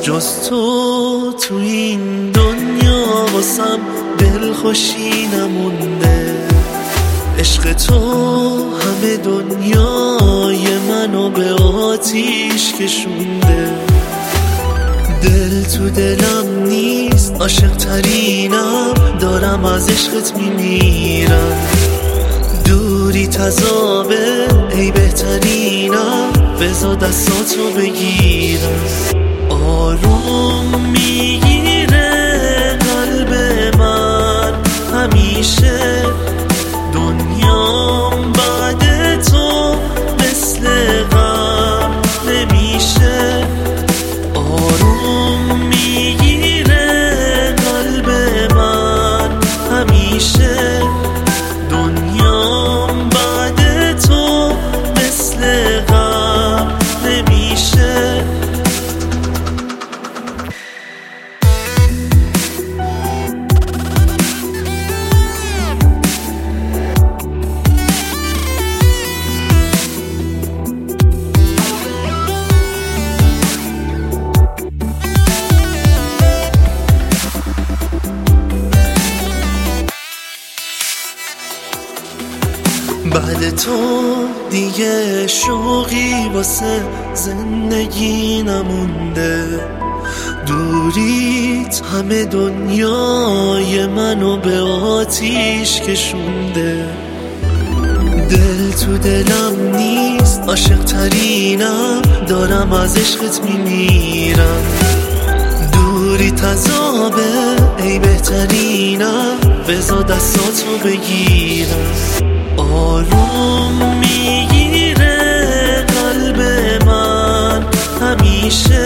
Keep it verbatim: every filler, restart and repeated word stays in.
جز تو تو این دنیا واسم دلخوشی نمونده. عشق تو همه دنیای منو به آتیش کشونده. دل تو دلم نیست، عاشق ترینم، دارم از عشقت میمیرم. دوری تذابه ای بهترینم، بذار دستاتو بگیرم. آروم میگیره قلب من همیشه، دنیام بعد تو مثل غم نمیشه. آروم میگیره قلب من همیشه، دنیام بعد تو مثل غم نمیشه. بعد تو دیگه شوقی واسه زندگی نمونده. دوریت همه دنیای منو به آتیش کشونده. دل تو دلم نیست، عاشق ترینم، دارم از عشقت میمیرم. دوری تذابه ای بهترینم، بذار دستاتو بگیرم. آروم میگیره قلب من همیشه،